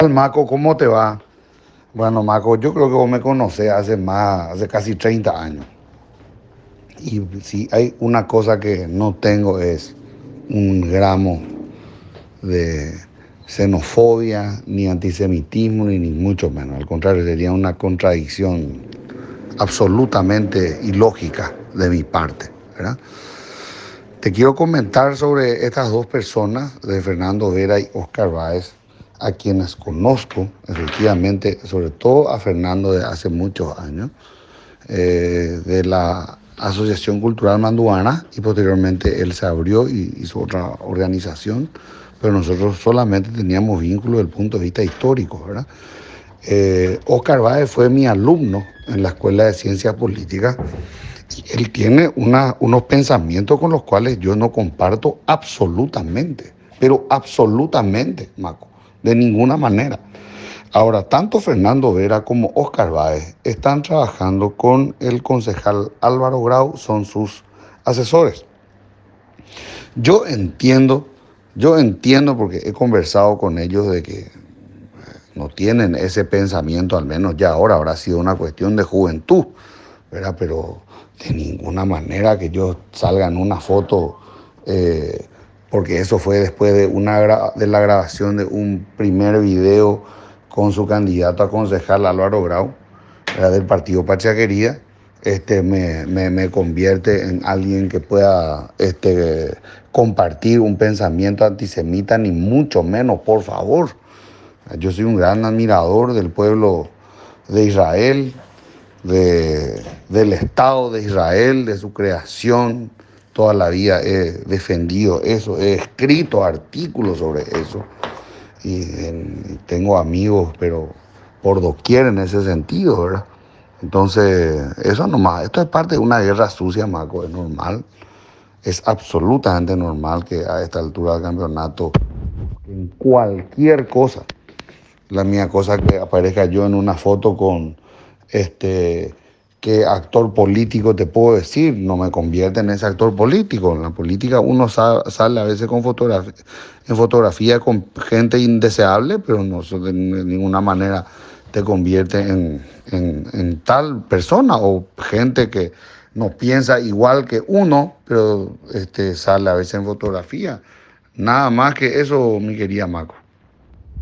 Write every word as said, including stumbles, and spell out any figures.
Maco, ¿cómo te va? Bueno, Maco, yo creo que vos me conocés hace más, hace casi treinta años. Y si hay una cosa que no tengo es un gramo de xenofobia, ni antisemitismo, ni, ni mucho menos. Al contrario, sería una contradicción absolutamente ilógica de mi parte, ¿verdad? Te quiero comentar sobre estas dos personas, de Fernando Vera y Oscar Báez, a quienes conozco, efectivamente, sobre todo a Fernando de hace muchos años, eh, de la Asociación Cultural Manduana, y posteriormente él se abrió y hizo otra organización, pero nosotros solamente teníamos vínculo desde el punto de vista histórico, ¿verdad? Eh, Oscar Báez fue mi alumno en la Escuela de Ciencias Políticas. Él tiene una, unos pensamientos con los cuales yo no comparto absolutamente, pero absolutamente, Maco, de ninguna manera. Ahora, tanto Fernando Vera como Oscar Báez están trabajando con el concejal Álvaro Grau, son sus asesores. Yo entiendo, yo entiendo porque he conversado con ellos de que no tienen ese pensamiento, al menos ya ahora, habrá sido una cuestión de juventud, ¿verdad? Pero de ninguna manera que yo salga en una foto, eh, porque eso fue después de, una, de la grabación de un primer video con su candidato a concejal Álvaro Grau, ¿verdad? Del partido Patria Querida, este, me, me, me convierte en alguien que pueda este, compartir un pensamiento antisemita, ni mucho menos, por favor. Yo soy un gran admirador del pueblo de Israel, de, del Estado de Israel, de su creación. Toda la vida he defendido eso, he escrito artículos sobre eso y, en, y tengo amigos, pero por doquier en ese sentido, ¿verdad? Entonces, eso nomás, esto es parte de una guerra sucia, Marco, es normal, es absolutamente normal que a esta altura del campeonato, en cualquier cosa, la mía cosa que aparezca yo en una foto con este qué actor político te puedo decir, no me convierte en ese actor político. En la política uno sa- sale a veces con fotografía, en fotografía con gente indeseable, pero no eso de ninguna manera te convierte en, en, en tal persona o gente que no piensa igual que uno, pero este, sale a veces en fotografía. Nada más que eso, mi querida Maco.